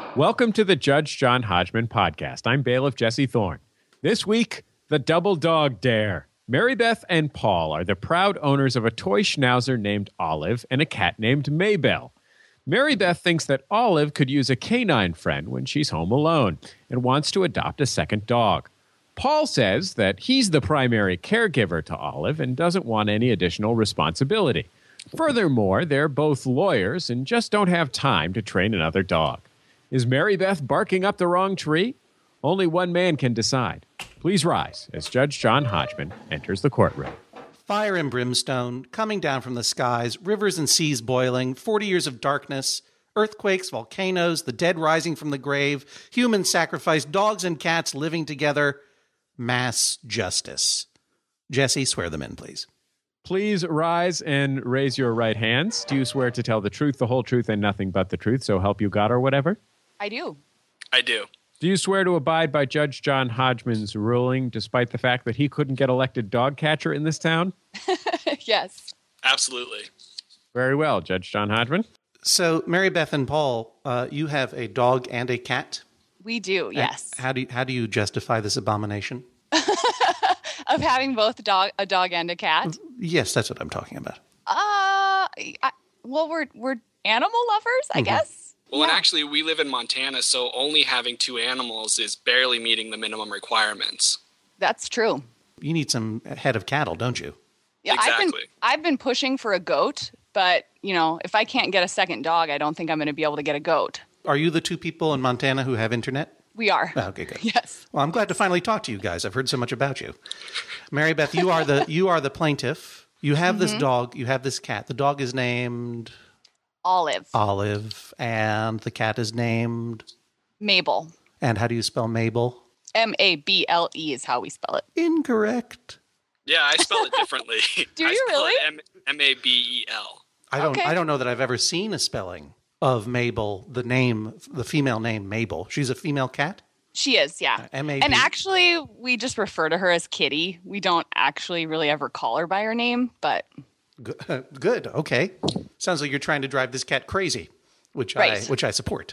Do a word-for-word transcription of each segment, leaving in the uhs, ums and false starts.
Welcome to the Judge John Hodgman podcast. I'm bailiff Jesse Thorne. This week, the double dog dare. Mary Beth and Paul are the proud owners of a toy schnauzer named Olive and a cat named Maybelle. Mary Beth thinks that Olive could use a canine friend when she's home alone and wants to adopt a second dog. Paul says that he's the primary caregiver to Olive and doesn't want any additional responsibility. Furthermore, they're both lawyers and just don't have time to train another dog. Is Mary Beth barking up the wrong tree? Only one man can decide. Please rise as Judge John Hodgman enters the courtroom. Fire and brimstone, coming down from the skies, rivers and seas boiling, forty years of darkness, earthquakes, volcanoes, the dead rising from the grave, human sacrifice, dogs and cats living together, mass justice. Jesse, swear them in, please. Please rise and raise your right hands. Do you swear to tell the truth, the whole truth, and nothing but the truth, so help you God or whatever? I do. I do. Do you swear to abide by Judge John Hodgman's ruling, despite the fact that he couldn't get elected dog catcher in this town? Yes. Absolutely. Very well, Judge John Hodgman. So, Mary Beth and Paul, uh, you have a dog and a cat? We do, yes. How do you, how do you justify this abomination? Of having both a dog, a dog and a cat? Yes, that's what I'm talking about. Uh, I, well, we're we're animal lovers, I mm-hmm. guess. Well, yeah. And actually, we live in Montana, so only having two animals is barely meeting the minimum requirements. That's true. You need some head of cattle, don't you? Yeah, exactly. I've been, I've been pushing for a goat, but, you know, if I can't get a second dog, I don't think I'm going to be able to get a goat. Are you the two people in Montana who have internet? We are. Oh, okay, good. Yes. Well, I'm glad to finally talk to you guys. I've heard so much about you. Mary Beth, you are the you are the plaintiff. You have mm-hmm. this dog. You have this cat. The dog is named Olive. Olive, and the cat is named Mabel. And how do you spell Mabel? M A B L E is how we spell it. Incorrect. Yeah, I spell it differently. Do I you spell really? it M A B E L. I don't. Okay. I don't know that I've ever seen a spelling of Mabel, the name, the female name Mabel. She's a female cat? She is, yeah. Uh, M A B. And actually, we just refer to her as Kitty. We don't actually really ever call her by her name, but... Good. Good. Okay. Sounds like you're trying to drive this cat crazy, which right. I which I support.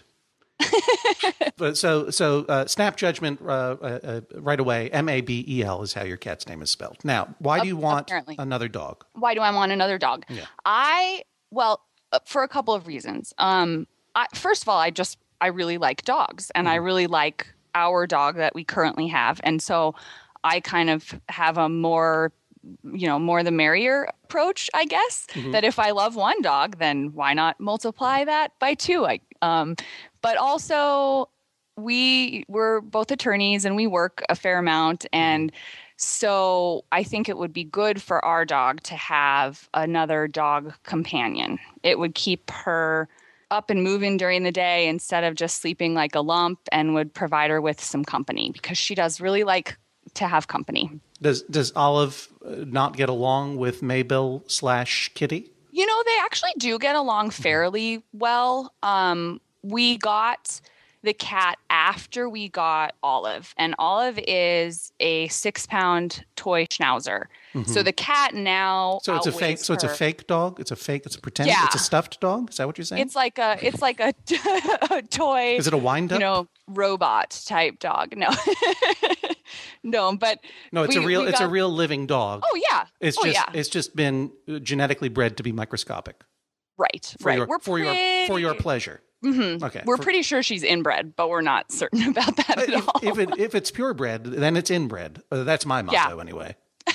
But so so uh, snap judgment uh, uh, uh, right away. M A B E L is how your cat's name is spelled. Now, why do you want Apparently. another dog? Why do I want another dog? Yeah. I well, for a couple of reasons. Um, I, first of all, I just I really like dogs, and mm. I really like our dog that we currently have, and so I kind of have a more, you know, more the merrier approach, I guess. Mm-hmm. That if I love one dog, then why not multiply that by two? I um, but also we we're both attorneys and we work a fair amount, and so I think it would be good for our dog to have another dog companion. It would keep her up and moving during the day instead of just sleeping like a lump, and would provide her with some company because she does really like to have company. Does does Olive not get along with Mabel slash Kitty? You know, they actually do get along fairly well. Um, we got the cat after we got Olive, and Olive is a six-pound toy schnauzer. Mm-hmm. So the cat now so it's a fake. So her. It's a fake dog. It's a fake. It's a pretend. Yeah. It's a stuffed dog. Is that what you're saying? It's like a. It's like a, a toy. Is it a wind-up? You know, robot type dog. No, no, but no. It's we, a real. It's got, a real living dog. Oh yeah. It's oh, just. Yeah. It's just been genetically bred to be microscopic. Right. For right. Your, we're for pretty... your for your pleasure. Mm-hmm. Okay. We're for, pretty sure she's inbred, but we're not certain about that at if, all. If it if it's purebred, then it's inbred. Uh, that's my motto, yeah. anyway.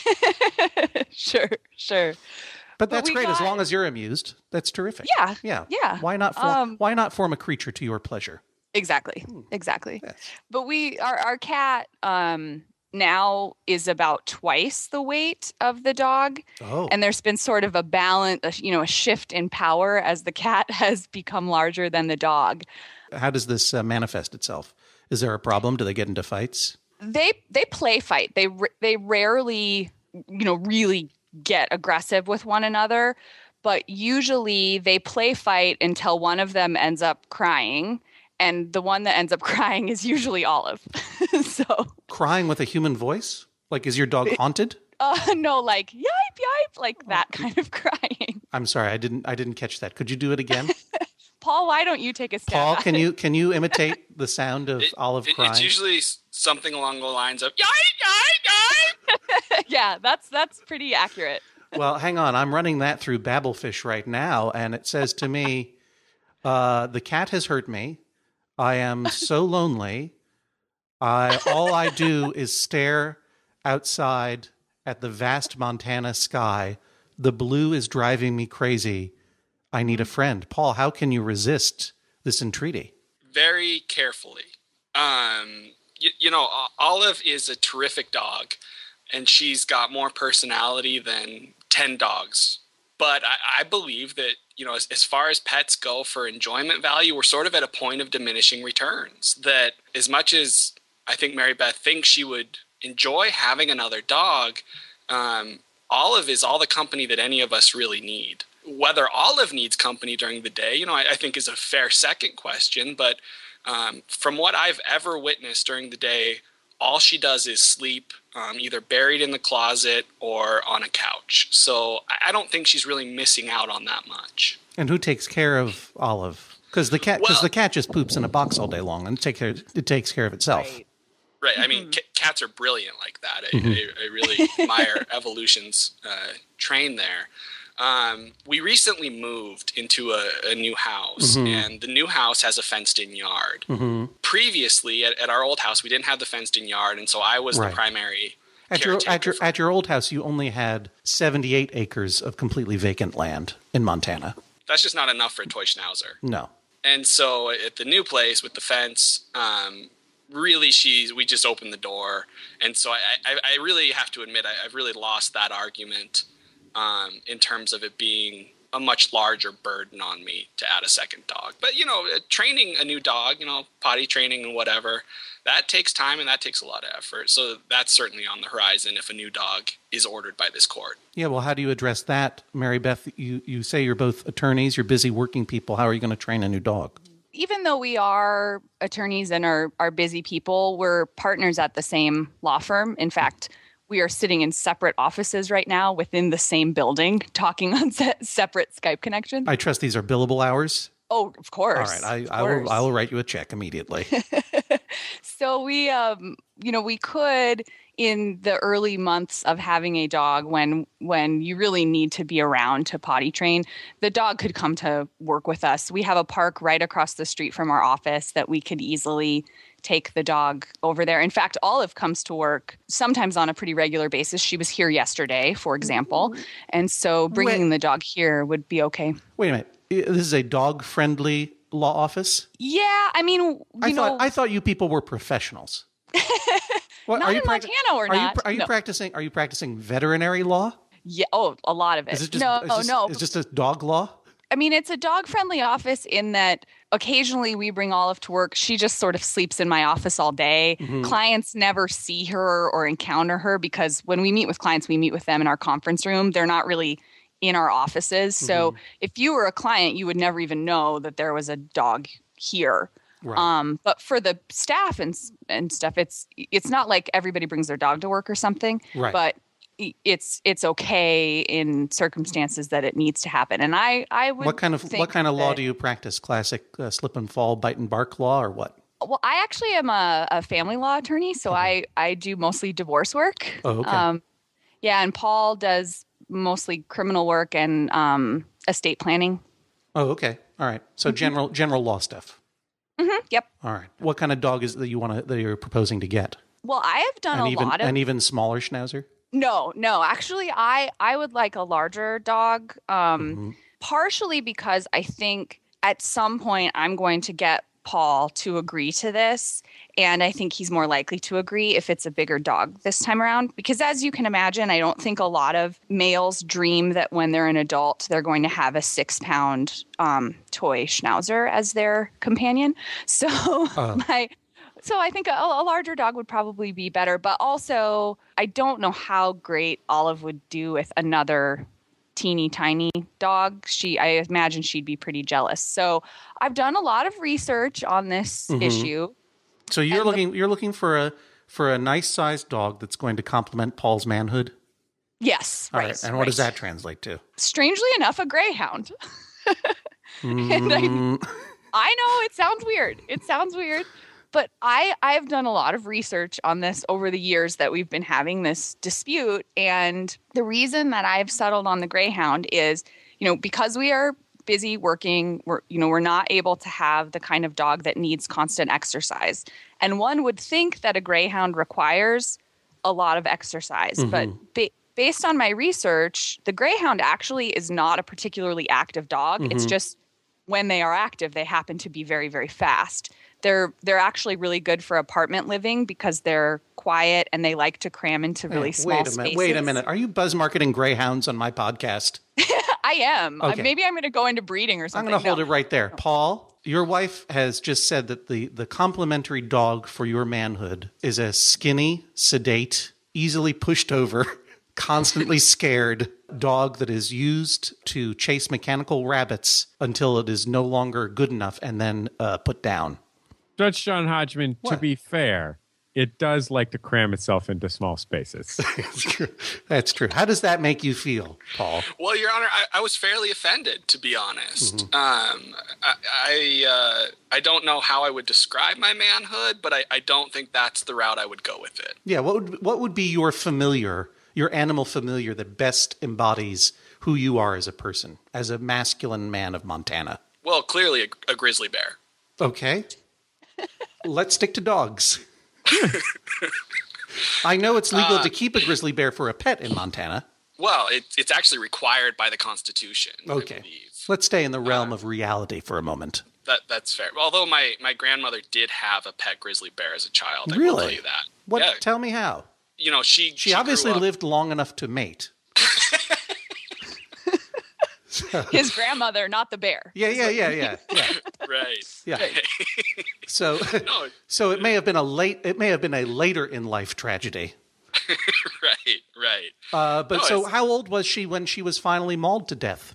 Sure, sure. But that's but great got... as long as you're amused. That's terrific. Yeah, yeah, yeah. Why not? Form, um, why not form a creature to your pleasure? Exactly, exactly. Yes. But we, our our cat, um, now is about twice the weight of the dog. Oh. And there's been sort of a balance, you know, a shift in power as the cat has become larger than the dog. How does this uh, manifest itself? Is there a problem? Do they get into fights? They they play fight. They they rarely, you know, really get aggressive with one another, but usually they play fight until one of them ends up crying. And the one that ends up crying is usually Olive. So crying with a human voice? Like, is your dog haunted? Uh, no, like yipe yipe, like that kind of crying. I'm sorry, I didn't. I didn't catch that. Could you do it again? Paul, why don't you take a stab? Paul, at can it? you can you imitate the sound of It- Olive it- crying? It's usually s- something along the lines of, yai, yai, yai. Yeah, that's that's pretty accurate. Well, hang on. I'm running that through Babelfish right now, and it says to me, uh, the cat has hurt me. I am so lonely. I all I do is stare outside at the vast Montana sky. The blue is driving me crazy. I need a friend. Paul, how can you resist this entreaty? Very carefully. Um, you, you know, O- Olive is a terrific dog, and she's got more personality than ten dogs. But I, I believe that, you know, as, as far as pets go for enjoyment value, we're sort of at a point of diminishing returns. That as much as I think Mary Beth thinks she would enjoy having another dog, um, Olive is all the company that any of us really need. Whether Olive needs company during the day, you know, I, I think is a fair second question. But um, from what I've ever witnessed during the day, all she does is sleep, um, either buried in the closet or on a couch. So I, I don't think she's really missing out on that much. And who takes care of Olive? Because the cat, because Well- the cat just poops in a box all day long, and it take care, it takes care of itself. Right. Right. I mean, c- cats are brilliant like that. I, I, I really admire Evolution's uh, train there. Um, we recently moved into a, a new house, and the new house has a fenced-in yard. Previously, at, at our old house, we didn't have the fenced-in yard, and so I was Right. the primary At your, caretaker. at your for- at your old house, you only had seventy-eight acres of completely vacant land in Montana. That's just not enough for a toy schnauzer. No. And so at the new place with the fence, um, really, she's we just opened the door, and so I, I, I really have to admit I, I've really lost that argument um, in terms of it being a much larger burden on me to add a second dog. But you know, uh, training a new dog, you know, potty training and whatever, that takes time and that takes a lot of effort. So that's certainly on the horizon if a new dog is ordered by this court. Yeah, well, how do you address that, Mary Beth? You, you say you're both attorneys, you're busy working people. How are you going to train a new dog? Even though we are attorneys and are, are busy people, we're partners at the same law firm. In fact, we are sitting in separate offices right now within the same building, talking on se- separate Skype connections. I trust these are billable hours. Oh, of course. All right, I, of I will. course. I will write you a check immediately. So we, um, you know, we could in the early months of having a dog, when when you really need to be around to potty train, the dog could come to work with us. We have a park right across the street from our office that we could easily take the dog over there. In fact, Olive comes to work sometimes on a pretty regular basis. She was here yesterday, for example, and so bringing Wait. the dog here would be okay. Wait a minute. This is a dog-friendly law office. Yeah, I mean, you I know, thought I thought you people were professionals. What, Not are you in Montana, we're are not. You, are you No. practicing? Are you practicing veterinary law? yeah, oh, a lot of it. Is it just no, is this, no, Is just a dog law? I mean, it's a dog friendly office in that occasionally we bring Olive to work. She just sort of sleeps in my office all day. Mm-hmm. Clients never see her or encounter her because when we meet with clients, we meet with them in our conference room. They're not really in our offices. So Mm-hmm. if you were a client, you would never even know that there was a dog here. Right. Um, but for the staff and s- and stuff, it's it's not like everybody brings their dog to work or something. Right. But i- it's it's okay in circumstances that it needs to happen. And I I would What kind of think what kind of law that- do you practice? Classic uh, slip and fall, bite and bark law, or what? Well, I actually am a, a family law attorney, so I I do mostly divorce work. Oh, okay. Um, yeah, and Paul does mostly criminal work and um, estate planning. Oh, okay. All right. So Mm-hmm. general general law stuff. Hmm, yep. All right. What kind of dog is it that you want to that you're proposing to get? Well, I have done An a even lot of an even smaller schnauzer. No, no. Actually, I I would like a larger dog. Um, Mhm. Partially because I think at some point I'm going to get Paul to agree to this, and I think he's more likely to agree if it's a bigger dog this time around. Because as you can imagine, I don't think a lot of males dream that when they're an adult, they're going to have a six-pound um, toy schnauzer as their companion. So Oh. my. So I think a, a larger dog would probably be better, but also I don't know how great Olive would do with another teeny tiny dog. She, I imagine she'd be pretty jealous. So I've done a lot of research on this Mhm. issue. So you're And the- looking you're looking for a for a nice sized dog that's going to complement Paul's manhood. Yes, All right. right. And what does right. that translate to? Strangely enough, a greyhound. And I, I know it sounds weird. It sounds weird. But I, I've done a lot of research on this over the years that we've been having this dispute. And the reason that I've settled on the Greyhound is, you know, because we are busy working, we're, you know, we're not able to have the kind of dog that needs constant exercise. And one would think that a Greyhound requires a lot of exercise. Mm-hmm. But ba- based on my research, the Greyhound actually is not a particularly active dog. Mm-hmm. It's just when they are active, they happen to be very, very fast. They're they're actually really good for apartment living because they're quiet and they like to cram into really hey, small wait a spaces. Minute, wait a minute. Are you buzz marketing Greyhounds on my podcast? I am. Okay. Uh, maybe I'm going to go into breeding or something. I'm going to hold no. it right there. Paul, your wife has just said that the, the complementary dog for your manhood is a skinny, sedate, easily pushed over, constantly scared dog that is used to chase mechanical rabbits until it is no longer good enough and then uh, put down. Judge John Hodgman, What? to be fair, it does like to cram itself into small spaces. That's true. That's true. How does that make you feel, Paul? Well, Your Honor, I, I was fairly offended, to be honest. Mm-hmm. Um, I I, uh, I don't know how I would describe my manhood, but I, I don't think that's the route I would go with it. Yeah, what would what would be your familiar, your animal familiar that best embodies who you are as a person, as a masculine man of Montana? Well, clearly a, a grizzly bear. Okay. Let's stick to dogs. I know it's legal uh, to keep a grizzly bear for a pet in Montana. Well, it, it's actually required by the Constitution. Okay. Let's stay in the realm uh, of reality for a moment. That That's fair. Although my, my grandmother did have a pet grizzly bear as a child. I really? will tell you that. What? Yeah. Tell me how. You know, she She, she obviously lived long enough to mate. His grandmother, not the bear. Yeah, yeah, yeah, yeah, yeah. Right. Yeah. So, no. so it may have been a late. It may have been a later in life tragedy. Right. Right. Uh, but no, so, how old was she when she was finally mauled to death?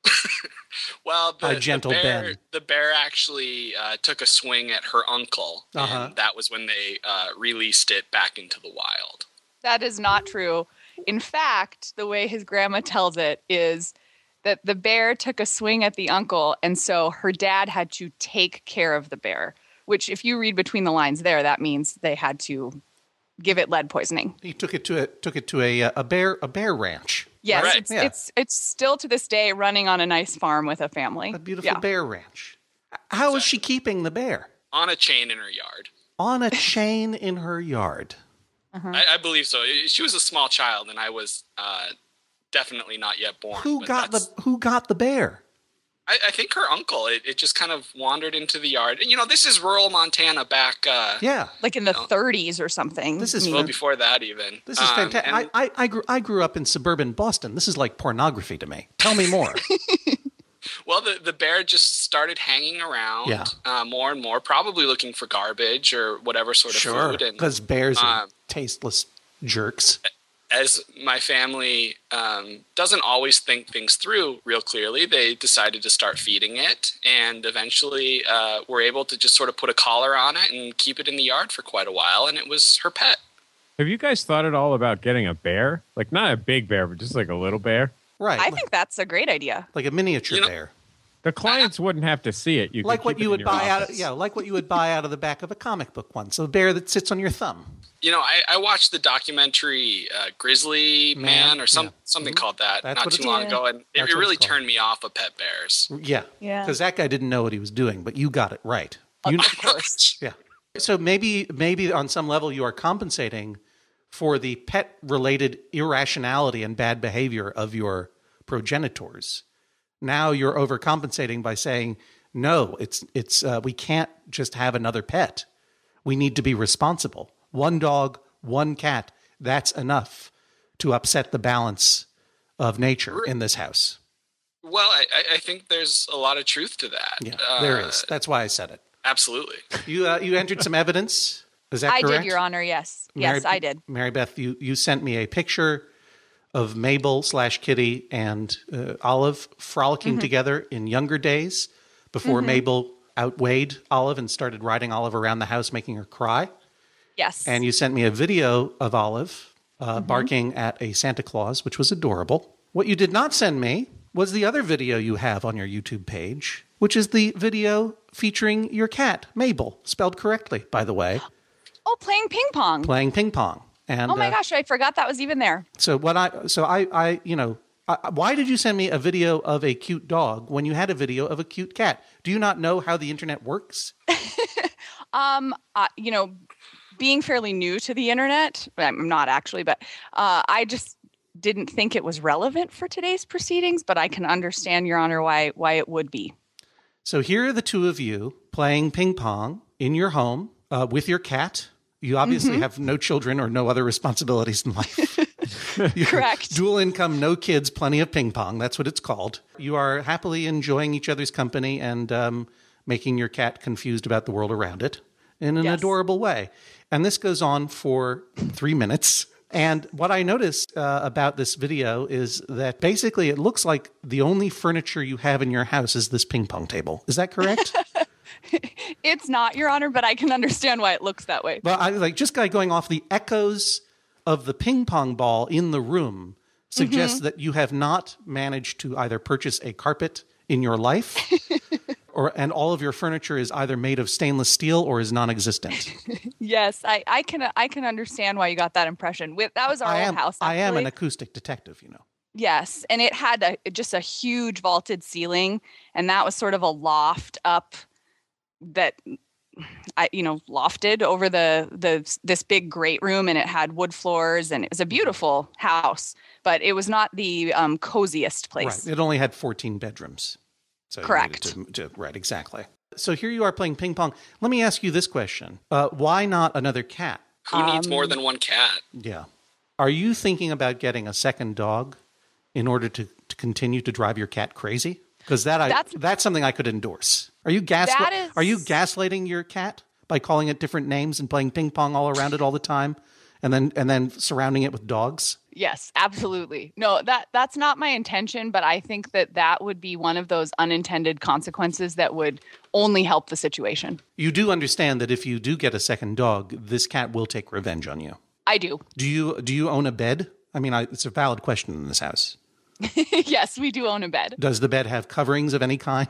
Well, the, by Gentle the bear, Ben. The bear actually uh, took a swing at her uncle, uh-huh. and that was when they uh, released it back into the wild. That is not true. In fact, the way his grandma tells it is that the bear took a swing at the uncle, and so her dad had to take care of the bear, which if you read between the lines there, that means they had to give it lead poisoning. He took it to a took it to a a bear a bear ranch. Yes, right. it's, yeah. it's it's still to this day running on a nice farm with a family. A beautiful yeah. bear ranch. How exactly. is she keeping the bear? On a chain in her yard. On a chain in her yard. Uh-huh. I, I believe so. She was a small child, and I was uh, definitely not yet born. Who got the Who got the bear? I, I think her uncle. It, it just kind of wandered into the yard. And, you know, this is rural Montana back. Uh, yeah, like in the you know, thirties or something. This is well before that even. This is um, fantastic. I, I I grew I grew up in suburban Boston. This is like pornography to me. Tell me more. Well, the, the bear just started hanging around yeah. uh, more and more, probably looking for garbage or whatever sort of sure, food. Because bears are um, tasteless jerks. As my family um, doesn't always think things through real clearly, they decided to start feeding it, and eventually uh, were able to just sort of put a collar on it and keep it in the yard for quite a while, and it was her pet. Have you guys thought at all about getting a bear? Like, not a big bear, but just like a little bear? Right. I like, think that's a great idea. Like a miniature you know, bear. The clients wouldn't have to see it. You like could what keep you it would in your buy office. out. Yeah, like what you would buy out of the back of a comic book once. A bear that sits on your thumb. You know, I, I watched the documentary uh, Grizzly Man, Man, or some yeah. something Mm-hmm. called that That's not what too it's long called. ago, and it, That's it what really it's called. turned me off of pet bears. Yeah. Yeah. Because that guy didn't know what he was doing, but you got it right. You, Of course. yeah. So maybe maybe on some level you are compensating for the pet-related irrationality and bad behavior of your progenitors. Now you're overcompensating by saying, no, it's it's uh, we can't just have another pet. We need to be responsible. One dog, one cat, that's enough to upset the balance of nature in this house. Well, I, I think there's a lot of truth to that. Yeah, uh, there is. That's why I said it. Absolutely. You uh, you entered some evidence. Is that I correct? did, Your Honor. Yes. Mary, yes, I did. Mary Beth, you, you sent me a picture of Mabel slash Kitty and uh, Olive frolicking Mm-hmm. together in younger days before Mm-hmm. Mabel outweighed Olive and started riding Olive around the house, making her cry. Yes. And you sent me a video of Olive uh, Mm-hmm. barking at a Santa Claus, which was adorable. What you did not send me was the other video you have on your YouTube page which is the video featuring your cat, Mabel, spelled correctly, by the way. Oh, playing ping pong. Playing ping pong. And, oh my uh, gosh, I forgot that was even there. So what I, so I, I, you know, I, why did you send me a video of a cute dog when you had a video of a cute cat? Do you not know how the internet works? um, uh, you know, being fairly new to the internet, I'm not actually, but uh, I just didn't think it was relevant for today's proceedings, but I can understand, Your Honor, why why it would be. So here are the two of you playing ping pong in your home uh, with your cat. You obviously mm-hmm. have no children or no other responsibilities in life. Correct. Dual income, no kids, plenty of ping pong. That's what it's called. You are happily enjoying each other's company and um, making your cat confused about the world around it in an yes. adorable way. And this goes on for three minutes. And what I noticed uh, about this video is that basically it looks like the only furniture you have in your house is this ping pong table. Is that correct? It's not, Your Honor, but I can understand why it looks that way. Well, I like just by going off the echoes of the ping pong ball in the room suggests mm-hmm. that you have not managed to either purchase a carpet in your life or and all of your furniture is either made of stainless steel or is non-existent. Yes, I, I can I can understand why you got that impression. With that was our I old am, house. Actually. I am an acoustic detective, you know. Yes, and it had a, just a huge vaulted ceiling, and that was sort of a loft up that I you know lofted over the the this big great room, and it had wood floors, and it was a beautiful house, but it was not the um, coziest place. Right. It only had fourteen bedrooms. So correct. To, to, right, exactly. So here you are playing ping pong. Let me ask you this question. Uh, why not another cat? Who um, needs more than one cat? Yeah. Are you thinking about getting a second dog in order to, to continue to drive your cat crazy? Because that I, that's, that's something I could endorse. Are you gas? Is, are you gaslighting your cat by calling it different names and playing ping pong all around it all the time, and then and then surrounding it with dogs? Yes, absolutely. No, that that's not my intention, but I think that that would be one of those unintended consequences that would only help the situation. You do understand that if you do get a second dog, this cat will take revenge on you. I do. Do you do you own a bed? I mean, I, it's a valid question in this house. Yes, we do own a bed. Does the bed have coverings of any kind?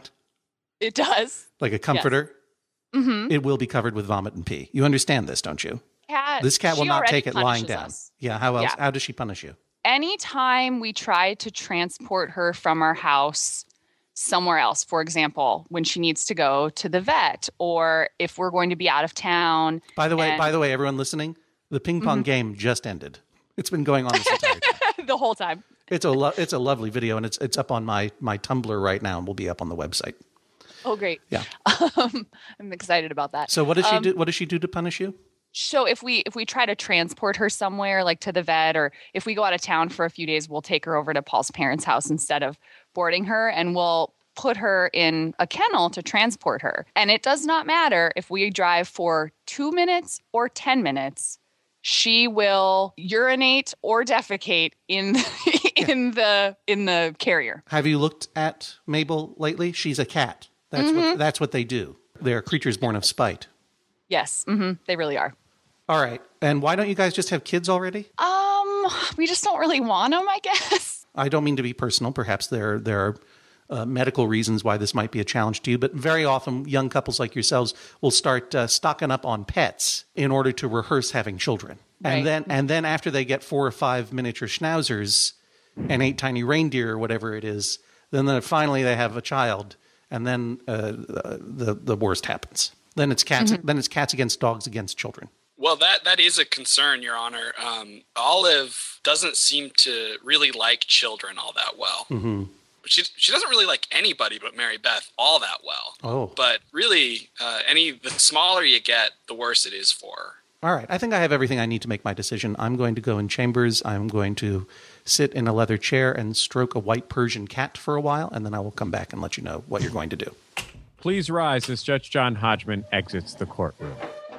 It does. Like a comforter? Yes. Mm-hmm. It will be covered with vomit and pee. You understand this, don't you? Cat, this cat will not take it lying down. Us. Yeah, how else? Yeah. How does she punish you? Anytime we try to transport her from our house somewhere else, for example, when she needs to go to the vet, or if we're going to be out of town. By the way, and- by the way, everyone listening, the ping pong mm-hmm. game just ended. It's been going on this entire time. The whole time. It's a lo- it's a lovely video, and it's it's up on my my Tumblr right now, and will be up on the website. Oh, great! Yeah, um, I'm excited about that. So, what does um, she do? What does she do to punish you? So, if we if we try to transport her somewhere, like to the vet, or if we go out of town for a few days, we'll take her over to Paul's parents' house instead of boarding her, and we'll put her in a kennel to transport her. And it does not matter if we drive for two minutes or ten minutes. She will urinate or defecate in the, in the in the carrier. Have you looked at Mabel lately? She's a cat. That's mm-hmm. what that's what they do. They're creatures born of spite. Yes, mm-hmm. They really are. All right. And why don't you guys just have kids already? Um, we just don't really want them, I guess. I don't mean to be personal. Perhaps there there are Uh, medical reasons why this might be a challenge to you, but very often young couples like yourselves will start uh, stocking up on pets in order to rehearse having children. Right. And then and then after they get four or five miniature schnauzers and eight tiny reindeer or whatever it is, then uh, finally they have a child, and then uh, the the worst happens. Then it's cats. Mm-hmm. Then it's cats against dogs against children. Well, that that is a concern, Your Honor. Um, Olive doesn't seem to really like children all that well. Mm-hmm. She she doesn't really like anybody but Mary Beth all that well. Oh. But really, uh, any the smaller you get, the worse it is for her. All right. I think I have everything I need to make my decision. I'm going to go in chambers. I'm going to sit in a leather chair and stroke a white Persian cat for a while, and then I will come back and let you know what you're going to do. Please rise as Judge John Hodgman exits the courtroom.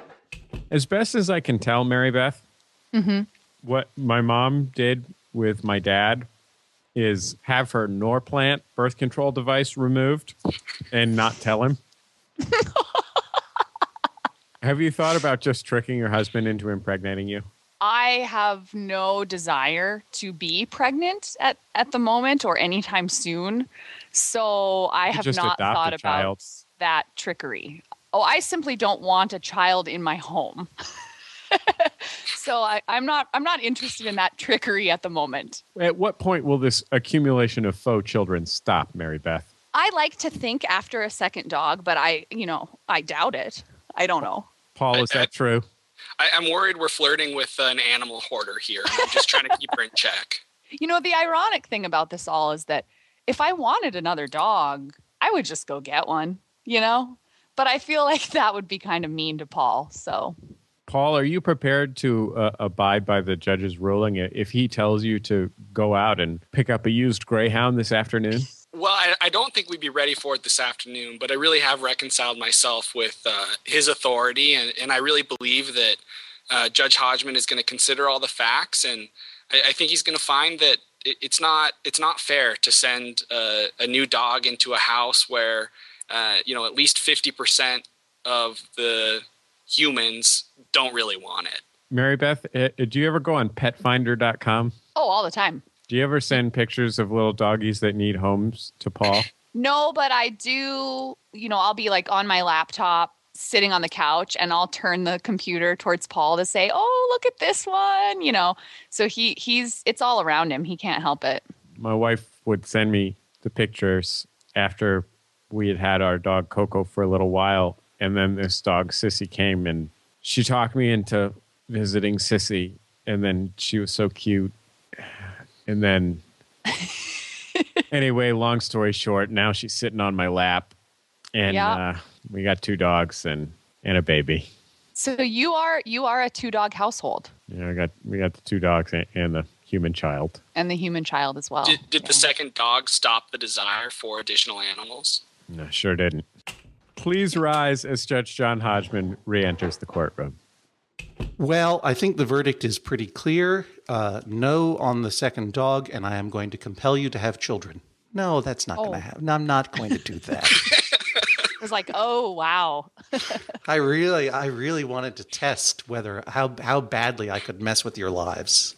As best as I can tell, Mary Beth, mm-hmm. what my mom did with my dad is have her Norplant birth control device removed and not tell him. Have you thought about just tricking your husband into impregnating you? I have no desire to be pregnant at, at the moment or anytime soon. So I You have just not adopt thought a about child. that trickery. Oh, I simply don't want a child in my home. So I, I'm not I'm not interested in that trickery at the moment. At what point will this accumulation of faux children stop, Mary Beth? I like to think after a second dog, but I, you know, I doubt it. I don't know. Paul, is that true? I, I'm worried we're flirting with an animal hoarder here. And I'm just trying to keep her in check. You know, the ironic thing about this all is that if I wanted another dog, I would just go get one, you know? But I feel like that would be kind of mean to Paul, so... Paul, are you prepared to uh, abide by the judge's ruling if he tells you to go out and pick up a used Greyhound this afternoon? Well, I, I don't think we'd be ready for it this afternoon, but I really have reconciled myself with uh, his authority, and, and I really believe that uh, Judge Hodgman is going to consider all the facts, and I, I think he's going to find that it, it's not it's not fair to send uh, a new dog into a house where uh, you know at least fifty percent of the humans don't really want it. Mary Beth, uh, do you ever go on pet finder dot com? Oh, all the time. Do you ever send pictures of little doggies that need homes to Paul? No, but I do, you know, I'll be like on my laptop sitting on the couch and I'll turn the computer towards Paul to say, oh, look at this one, you know. So he he's it's all around him. He can't help it. My wife would send me the pictures after we had had our dog Coco for a little while. And then this dog, Sissy, came and she talked me into visiting Sissy. And then she was so cute. And then, anyway, long story short, now she's sitting on my lap. And Yeah. uh, we got two dogs and, and a baby. So you are you are a two-dog household You know, we got we got the two dogs and, and the human child. and the human child as well. Did, did the Yeah. second dog stop the desire for additional animals? No, sure didn't. Please rise as Judge John Hodgman re-enters the courtroom. Well, I think the verdict is pretty clear. Uh, no on the second dog, and I am going to compel you to have children. No, that's not Oh. going to happen. I'm not going to do that. It was like, oh, wow. I really, I really wanted to test whether how how badly I could mess with your lives.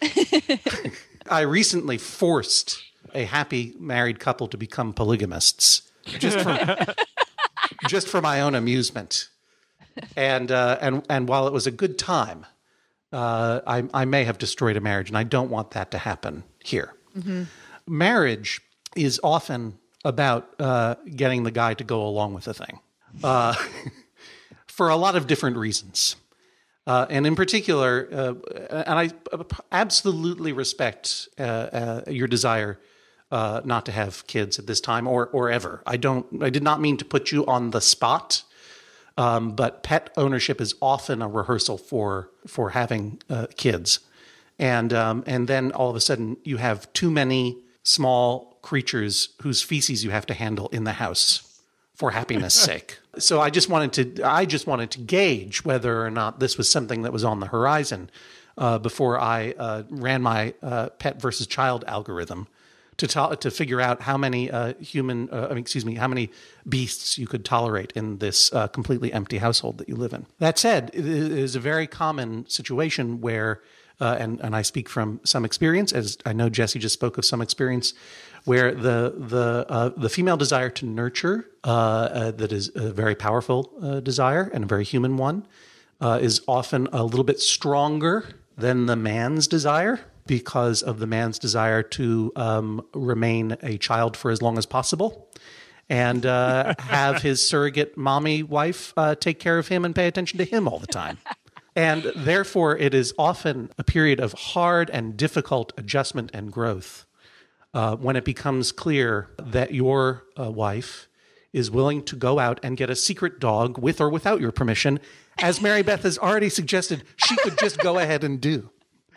I recently forced a happy married couple to become polygamists, just for just for my own amusement. And uh, and and while it was a good time, uh, I I may have destroyed a marriage, and I don't want that to happen here. Mm-hmm. Marriage is often about uh, getting the guy to go along with the thing, uh, for a lot of different reasons. Uh, and in particular, uh, and I absolutely respect uh, uh, your desire uh, not to have kids at this time or or ever. I don't. I did not mean to put you on the spot, um, but pet ownership is often a rehearsal for for having uh, kids, and um, and then all of a sudden you have too many small creatures whose feces you have to handle in the house for happiness' sake. So I just wanted to I just wanted to gauge whether or not this was something that was on the horizon uh, before I uh, ran my uh, pet versus child algorithm to to, to figure out how many uh, human uh, I mean, excuse me how many beasts you could tolerate in this uh, completely empty household that you live in. That said, it is a very common situation where uh, and and I speak from some experience, as I know Jesse just spoke of some experience, where the the uh, the female desire to nurture uh, uh, that is a very powerful uh, desire and a very human one uh, is often a little bit stronger than the man's desire because of the man's desire to um, remain a child for as long as possible and uh, have his surrogate mommy wife uh, take care of him and pay attention to him all the time. And therefore, it is often a period of hard and difficult adjustment and growth Uh, when it becomes clear that your uh, wife is willing to go out and get a secret dog with or without your permission, as Mary Beth has already suggested she could just go ahead and do.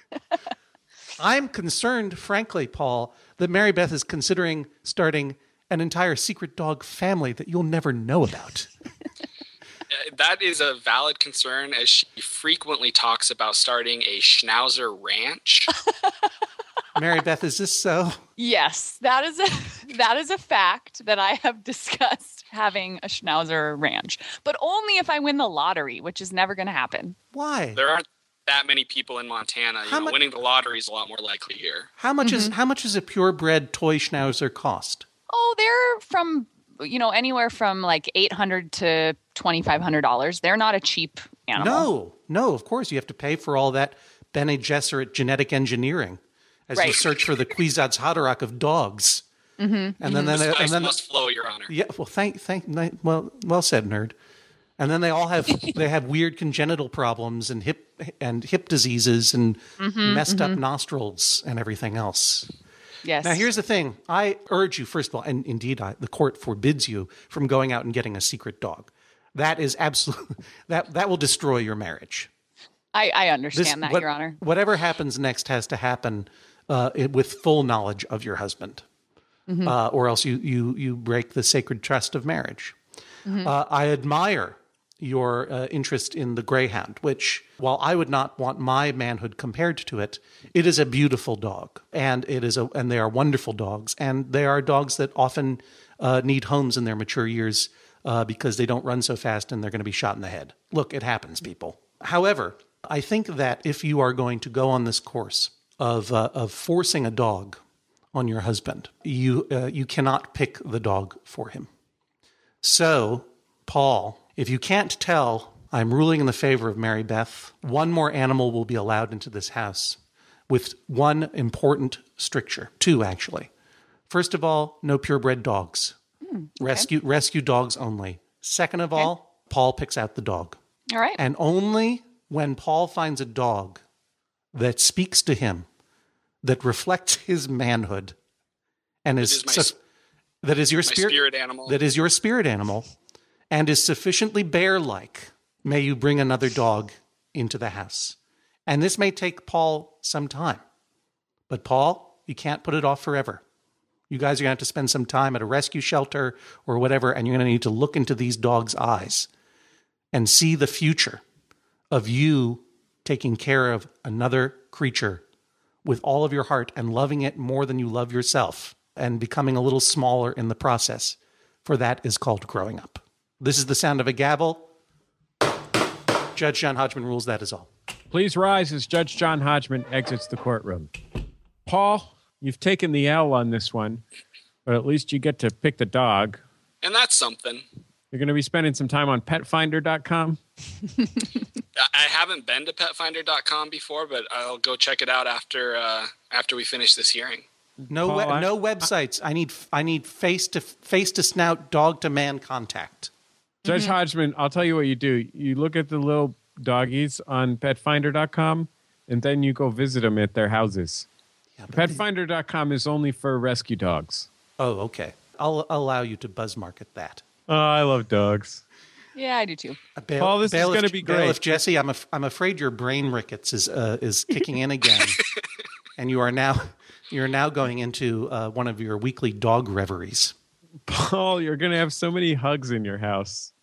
I'm concerned, frankly, Paul, that Mary Beth is considering starting an entire secret dog family that you'll never know about. That is a valid concern, as she frequently talks about starting a Schnauzer ranch. Mary Beth, is this so? Yes, that is a that is a fact that I have discussed having a Schnauzer ranch, but only if I win the lottery, which is never going to happen. Why? There aren't that many people in Montana. You How know, mu- winning the lottery is a lot more likely here. How much is how much is a purebred toy schnauzer cost? Oh, they're from, you know, anywhere from like eight hundred to twenty-five hundred dollars. They're not a cheap animal. No, no, of course you have to pay for all that Bene Gesserit genetic engineering as you Right. search for the Kwisatz Haderach of dogs. Mm-hmm. And then, then The they, spice and then must flow, Your Honor. yeah, well, thank, thank, well, well said, nerd. And then they all have they have weird congenital problems and hip and hip diseases and messed up nostrils and everything else. Yes. Now, here's the thing. I urge you, first of all, and indeed I, the court forbids you from going out and getting a secret dog. That is absolutely that that will destroy your marriage. I, I understand This- that, what- Your Honor. Whatever happens next has to happen uh, it- with full knowledge of your husband, uh, or else you, you, you break the sacred trust of marriage. Uh, I admire your uh, interest in the greyhound, which, while I would not want my manhood compared to it, it is a beautiful dog, and it is a, and they are wonderful dogs, and they are dogs that often uh, need homes in their mature years uh, because they don't run so fast and they're going to be shot in the head. Look, it happens, people. However, I think that if you are going to go on this course of uh, of forcing a dog on your husband, you uh, you cannot pick the dog for him. So, Paul, if you can't tell, I'm ruling in the favor of Mary Beth. One more animal will be allowed into this house with one important stricture. Two, actually. First of all, no purebred dogs. Hmm, okay. Rescue rescue dogs only. Second of Okay. all, Paul picks out the dog. All right. And only when Paul finds a dog that speaks to him, that reflects his manhood, and is, is my su- s- that is your My spirit, spirit animal. that is your spirit animal, and is sufficiently bear-like, may you bring another dog into the house. And this may take Paul some time. But Paul, you can't put it off forever. You guys are going to have to spend some time at a rescue shelter or whatever, and you're going to need to look into these dogs' eyes and see the future of you taking care of another creature with all of your heart and loving it more than you love yourself and becoming a little smaller in the process. For that is called growing up. This is the sound of a gavel. Judge John Hodgman rules that is all. Please rise as Judge John Hodgman exits the courtroom. Paul, you've taken the L on this one, but at least you get to pick the dog. And that's something. You're going to be spending some time on pet finder dot com. I I haven't been to pet finder dot com before, but I'll go check it out after uh, after we finish this hearing. No, Paul, we- I- no websites. I need I need face to face to snout, dog to man contact. Judge Hodgman, I'll tell you what you do. You look at the little doggies on pet finder dot com, and then you go visit them at their houses. Yeah, but pet finder dot com is only for rescue dogs. Oh, okay. I'll allow you to buzz market that. Oh, I love dogs. Yeah, I do too. Uh, Bail- Paul, this is Bailiff- gonna be great. Bailiff Jesse, I'm af- I'm afraid your brain rickets is uh, is kicking in again, and you are now you're now going into uh, one of your weekly dog reveries. Paul, you're going to have so many hugs in your house.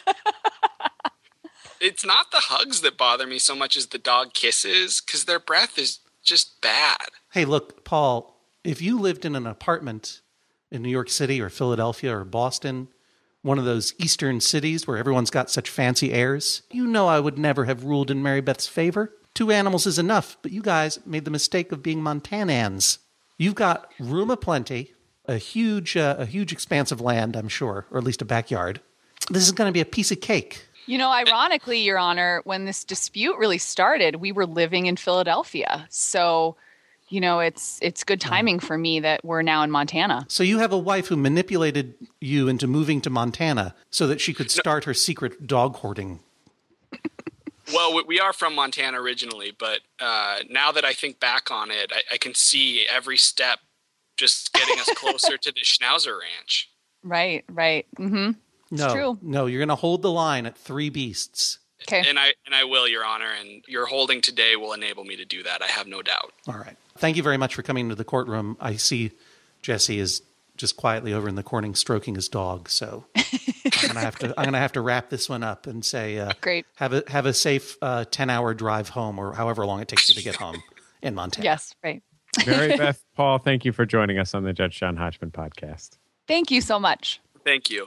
It's not the hugs that bother me so much as the dog kisses, because their breath is just bad. Hey, look, Paul, if you lived in an apartment in New York City or Philadelphia or Boston, one of those eastern cities where everyone's got such fancy airs, you know I would never have ruled in Mary Beth's favor. Two animals is enough, but you guys made the mistake of being Montanans. You've got room aplenty, a huge, uh, a huge expanse of land, I'm sure, or at least a backyard. This is going to be a piece of cake. You know, ironically, Your Honor, when this dispute really started, we were living in Philadelphia. So, you know, it's it's good timing for me that we're now in Montana. So you have a wife who manipulated you into moving to Montana so that she could start her secret dog hoarding. Well, we- we are from Montana originally, but uh, now that I think back on it, I, I can see every step just getting us closer to the Schnauzer Ranch. Right, right. Mm-hmm. No, true. no, you're going to hold the line at three beasts. Okay. And I and I will, Your Honor, and your holding today will enable me to do that. I have no doubt. All right. Thank you very much for coming to the courtroom. I see Jesse is just quietly over in the corner stroking his dog. So I'm gonna have to I'm gonna have to wrap this one up and say, uh, Great. Have a have a safe uh, ten hour drive home, or however long it takes you to get home in Montana. Yes, right. Mary Beth, Paul, thank you for joining us on the Judge John Hodgman podcast. Thank you so much. Thank you.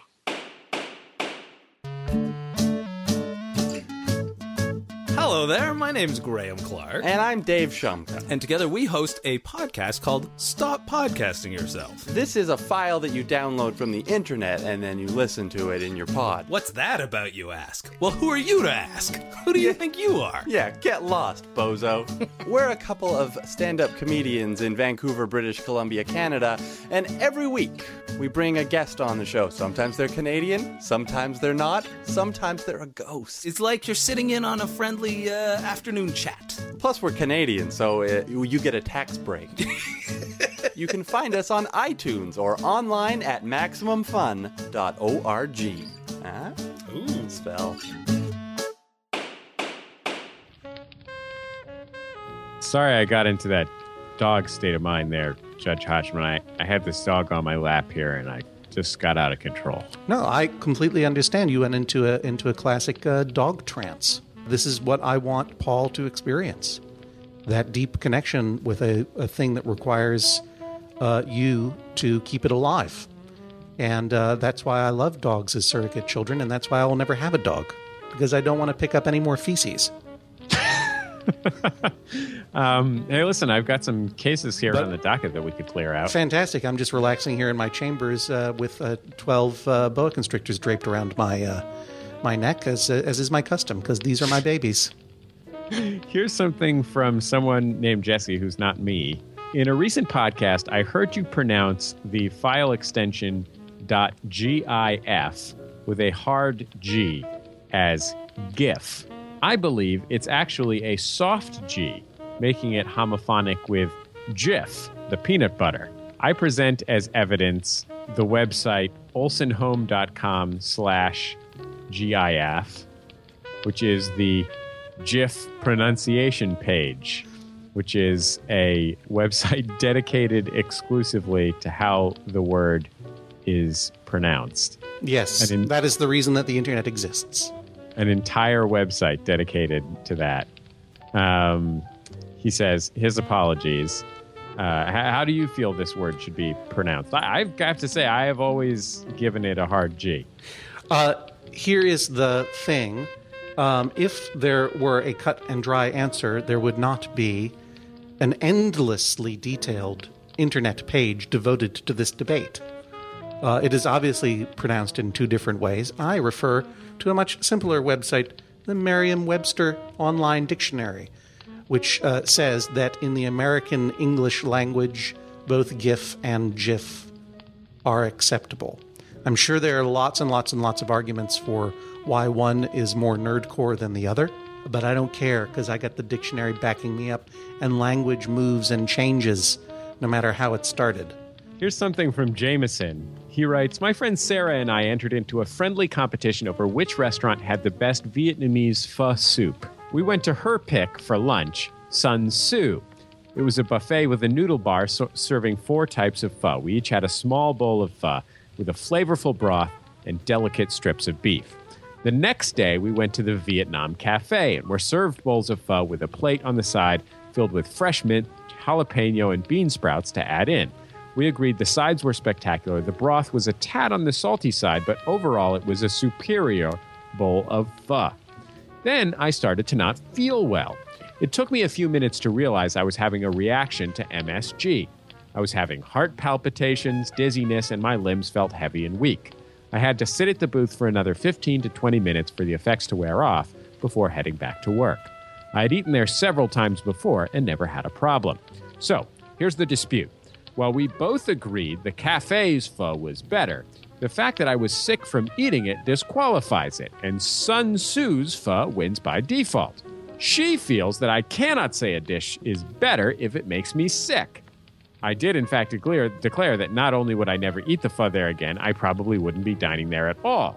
Hello there, my name's Graham Clark. And I'm Dave Shumka. And together we host a podcast called Stop Podcasting Yourself. This is a file that you download from the internet and then you listen to it in your pod. What's that about, you ask? Well, who are you to ask? Who do you think you are? Yeah, get lost, bozo. We're a couple of stand-up comedians in Vancouver, British Columbia, Canada, and every week we bring a guest on the show. Sometimes they're Canadian, sometimes they're not, sometimes they're a ghost. It's like you're sitting in on a friendly uh, afternoon chat. Plus, we're Canadian, so uh, you get a tax break. You can find us on iTunes or online at maximum fun dot org. Huh? Ooh. Spell. Sorry I got into that dog state of mind there, Judge Hodgman. I, I had this dog on my lap here, and I just got out of control. No, I completely understand. You went into a into a classic uh, dog trance. This is what I want Paul to experience. That deep connection with a, a thing that requires uh, you to keep it alive. And uh, that's why I love dogs as surrogate children, and that's why I will never have a dog, because I don't want to pick up any more feces. um, hey, listen, I've got some cases here But- on the docket that we could clear out. Fantastic. I'm just relaxing here in my chambers uh, with uh, twelve uh, boa constrictors draped around my uh, my neck, as, uh, as is my custom, because these are my babies. Here's something from someone named Jesse, who's not me. In a recent podcast, I heard you pronounce the file extension .gif with a hard G as GIF. I believe it's actually a soft G, making it homophonic with Jif, the peanut butter. I present as evidence the website olsenhome.com slash GIF, which is the GIF pronunciation page, which is a website dedicated exclusively to how the word is pronounced. Yes, And in- that is the reason that the internet exists. An entire website dedicated to that. Um, he says, his apologies. Uh, how, how do you feel this word should be pronounced? I, I have to say, I have always given it a hard G. Uh, here is the thing. Um, if there were a cut and dry answer, there would not be an endlessly detailed internet page devoted to this debate. Uh, it is obviously pronounced in two different ways. I refer to a much simpler website, the Merriam-Webster Online Dictionary, which uh, says that in the American English language, both GIF and JIF are acceptable. I'm sure there are lots and lots and lots of arguments for why one is more nerdcore than the other, but I don't care because I got the dictionary backing me up, and language moves and changes no matter how it started. Here's something from Jameson. He writes, my friend Sarah and I entered into a friendly competition over which restaurant had the best Vietnamese pho soup. We went to her pick for lunch, Sun Su. It was a buffet with a noodle bar so- serving four types of pho. We each had a small bowl of pho with a flavorful broth and delicate strips of beef. The next day, we went to the Vietnam Cafe and were served bowls of pho with a plate on the side filled with fresh mint, jalapeno, and bean sprouts to add in. We agreed the sides were spectacular. The broth was a tad on the salty side, but overall it was a superior bowl of pho. Then I started to not feel well. It took me a few minutes to realize I was having a reaction to M S G. I was having heart palpitations, dizziness, and my limbs felt heavy and weak. I had to sit at the booth for another fifteen to twenty minutes for the effects to wear off before heading back to work. I had eaten there several times before and never had a problem. So, here's the dispute. While we both agreed the cafe's pho was better, the fact that I was sick from eating it disqualifies it, and Sun Tzu's pho wins by default. She feels that I cannot say a dish is better if it makes me sick. I did, in fact, declare, declare that not only would I never eat the pho there again, I probably wouldn't be dining there at all.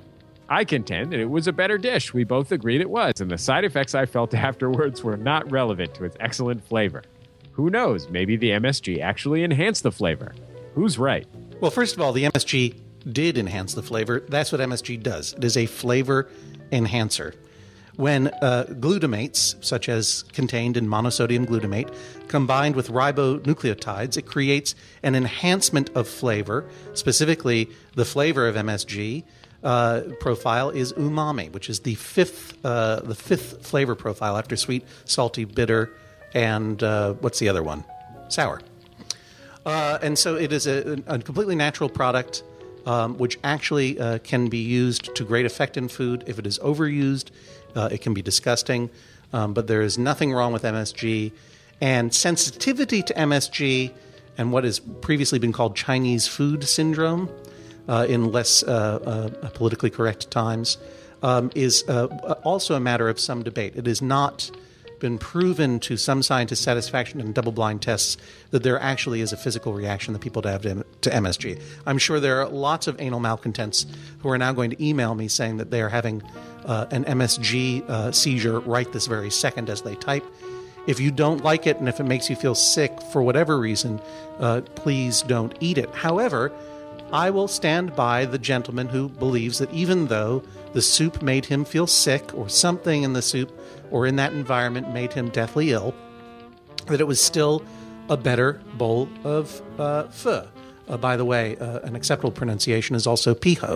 I contend that it was a better dish. We both agreed it was, and the side effects I felt afterwards were not relevant to its excellent flavor. Who knows? Maybe the M S G actually enhanced the flavor. Who's right? Well, first of all, the M S G did enhance the flavor. That's what M S G does. It is a flavor enhancer. When uh, glutamates, such as contained in monosodium glutamate, combined with ribonucleotides, it creates an enhancement of flavor, specifically the flavor of M S G, uh, profile is umami, which is the fifth uh, the fifth flavor profile after sweet, salty, bitter, and uh, what's the other one? Sour. Uh, and so it is a, a completely natural product, um, which actually uh, can be used to great effect in food. If it is overused, uh, it can be disgusting. Um, but there is nothing wrong with M S G. And sensitivity to M S G and what has previously been called Chinese food syndrome uh, in less uh, uh, politically correct times um, is uh, also a matter of some debate. It has not been proven to some scientist satisfaction in double-blind tests that there actually is a physical reaction that people have to, to M S G. I'm sure there are lots of anal malcontents who are now going to email me saying that they are having uh, an M S G uh, seizure right this very second as they type. If you don't like it and if it makes you feel sick for whatever reason, uh, please don't eat it. However, I will stand by the gentleman who believes that even though the soup made him feel sick or something in the soup or in that environment made him deathly ill, that it was still a better bowl of uh, pho. Uh, by the way, uh, an acceptable pronunciation is also piho.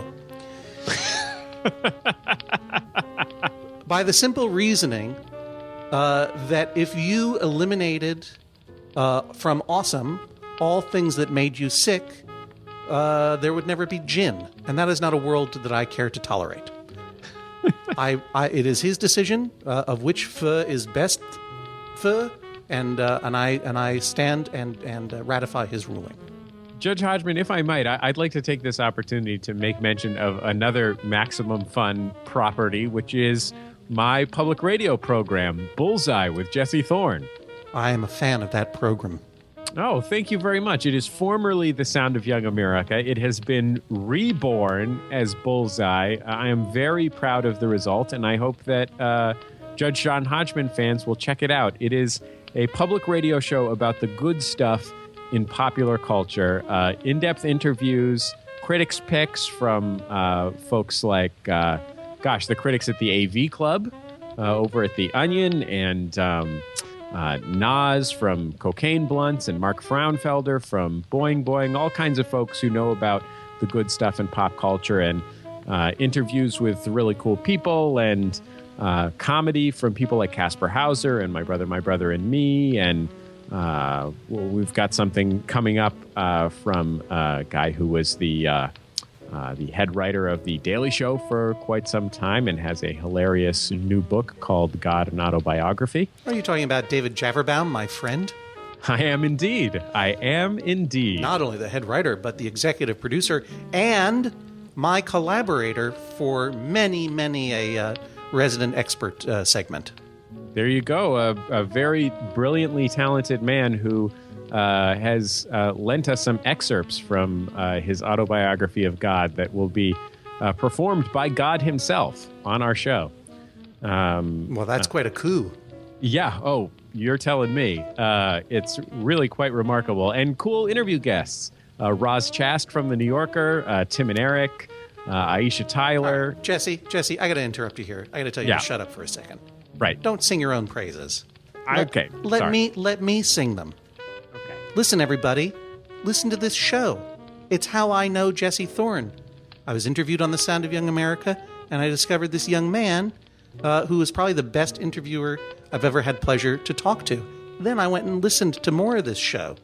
By the simple reasoning uh, that if you eliminated uh, from awesome all things that made you sick, uh, there would never be gin. And that is not a world that I care to tolerate. I, I, it is his decision uh, of which pho is best pho, and uh, and I and I stand and and uh, ratify his ruling. Judge Hodgman, if I might, I- I'd like to take this opportunity to make mention of another Maximum Fun property, which is my public radio program, Bullseye with Jesse Thorne. I am a fan of that program. Oh, thank you very much. It is formerly The Sound of Young America. It has been reborn as Bullseye. I am very proud of the result, and I hope that uh, Judge John Hodgman fans will check it out. It is a public radio show about the good stuff in popular culture, uh, in-depth interviews, critics' picks from uh, folks like, uh, gosh, the critics at the A V Club uh, over at The Onion, and um, uh, Nas from Cocaine Blunts, and Mark Fraunfelder from Boing Boing, all kinds of folks who know about the good stuff in pop culture, and uh, interviews with really cool people, and uh, comedy from people like Casper Hauser and My Brother, My Brother and Me, and Uh, well, we've got something coming up uh, from a guy who was the uh, uh, the head writer of The Daily Show for quite some time and has a hilarious new book called God, an Autobiography. Are you talking about David Javerbaum, my friend? I am indeed. I am indeed. Not only the head writer, but the executive producer and my collaborator for many, many a uh, resident expert uh, segment. There you go. A, a very brilliantly talented man who uh, has uh, lent us some excerpts from uh, his autobiography of God that will be uh, performed by God himself on our show. Um, Well, that's uh, quite a coup. Yeah. Oh, you're telling me. Uh, it's really quite remarkable. And cool interview guests. Uh, Roz Chast from The New Yorker, uh, Tim and Eric, uh, Aisha Tyler. Uh, Jesse, Jesse, I got to interrupt you here. I got to tell you Yeah. to shut up for a second. Right. Don't sing your own praises. Let, Okay, Let sorry. me let me sing them. Okay. Listen, everybody. Listen to this show. It's how I know Jesse Thorne. I was interviewed on The Sound of Young America, and I discovered this young man uh, who was probably the best interviewer I've ever had pleasure to talk to. Then I went and listened to more of this show.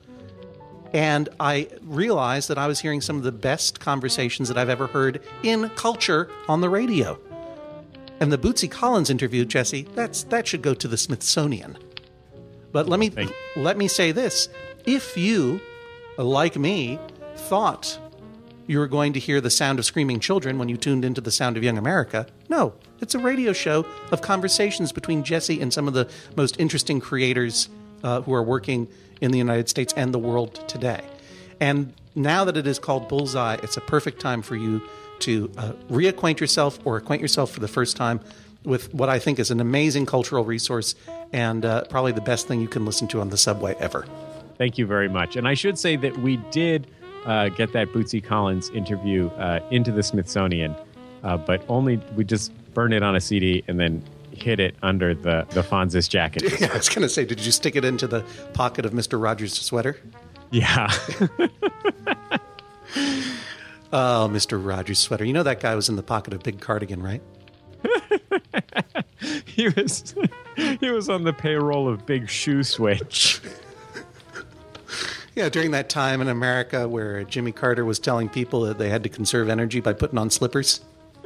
And I realized that I was hearing some of the best conversations that I've ever heard in culture on the radio. And the Bootsy Collins interview, Jesse, that's that should go to the Smithsonian. But let me Thank you. let me say this. If you, like me, thought you were going to hear the sound of screaming children when you tuned into The Sound of Young America, no. It's a radio show of conversations between Jesse and some of the most interesting creators uh, who are working in the United States and the world today. And now that it is called Bullseye, it's a perfect time for you to uh, reacquaint yourself or acquaint yourself for the first time with what I think is an amazing cultural resource and uh, probably the best thing you can listen to on the subway ever. Thank you very much. And I should say that we did uh, get that Bootsy Collins interview uh, into the Smithsonian, uh, but only we just burned it on a C D and then hid it under the, the Fonz's jacket. Yeah, I was going to say, did you stick it into the pocket of Mister Rogers' sweater? Yeah. Oh, Mister Rogers' sweater. You know that guy was in the pocket of Big Cardigan, right? he was he was on the payroll of Big Shoe Switch. Yeah, during that time in America where Jimmy Carter was telling people that they had to conserve energy by putting on slippers.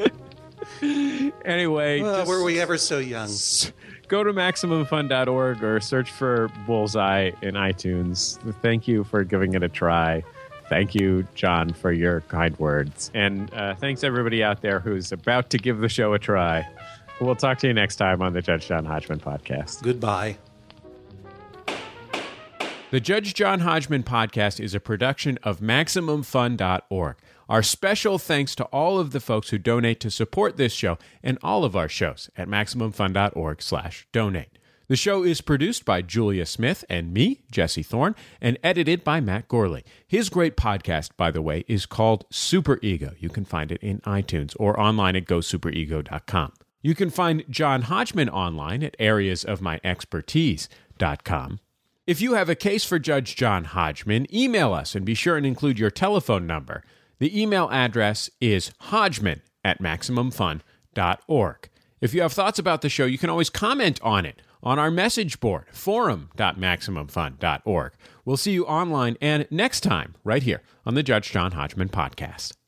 Anyway, well, just were we ever so young? Go to Maximum Fun dot org or search for Bullseye in iTunes. Thank you for giving it a try. Thank you, John, for your kind words. And uh, thanks everybody out there who's about to give the show a try. We'll talk to you next time on the Judge John Hodgman Podcast. Goodbye. The Judge John Hodgman Podcast is a production of Maximum Fun dot org. Our special thanks to all of the folks who donate to support this show and all of our shows at Maximum Fun dot org slash donate. The show is produced by Julia Smith and me, Jesse Thorne, and edited by Matt Gorley. His great podcast, by the way, is called Super Ego. You can find it in iTunes or online at go super ego dot com. You can find John Hodgman online at areas of my expertise dot com. If you have a case for Judge John Hodgman, email us and be sure and include your telephone number. The email address is hodgman at maximum fun dot org. If you have thoughts about the show, you can always comment on it on our message board, forum dot maximum fun dot org. We'll see you online and next time right here on the Judge John Hodgman Podcast.